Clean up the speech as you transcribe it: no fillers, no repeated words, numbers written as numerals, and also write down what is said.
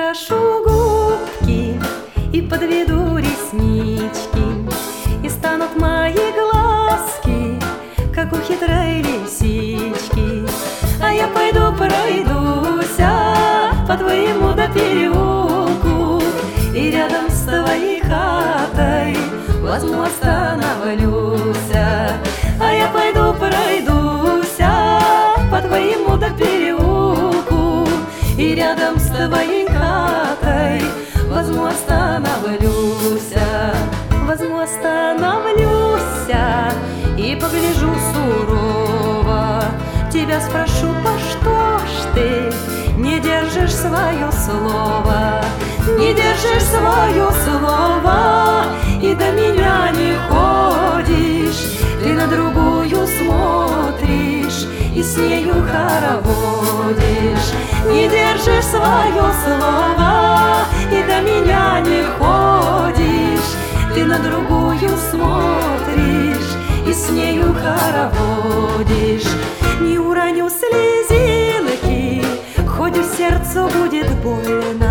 накрашу губки и подведу реснички, и станут мои глазки, как у хитрой лисички. А я пойду пройдуся по твоему до переулку, и рядом с твоей хатой возьму остановлюся. А я пойду пройдуся по твоему до переулку, и рядом с твоей хатой возьму остановлюся. Возьму остановлюся и погляжу сурово. Тебя спрошу, по что ж ты не держишь свое слово? Не держишь свое слово и до меня не ходишь. Ты на другую смотришь и с нею хороводишь. Не держишь свое слово и до меня не ходишь. Ты на другую смотришь и с нею хороводишь. Не уроню слезинки, хоть у сердцу будет больно.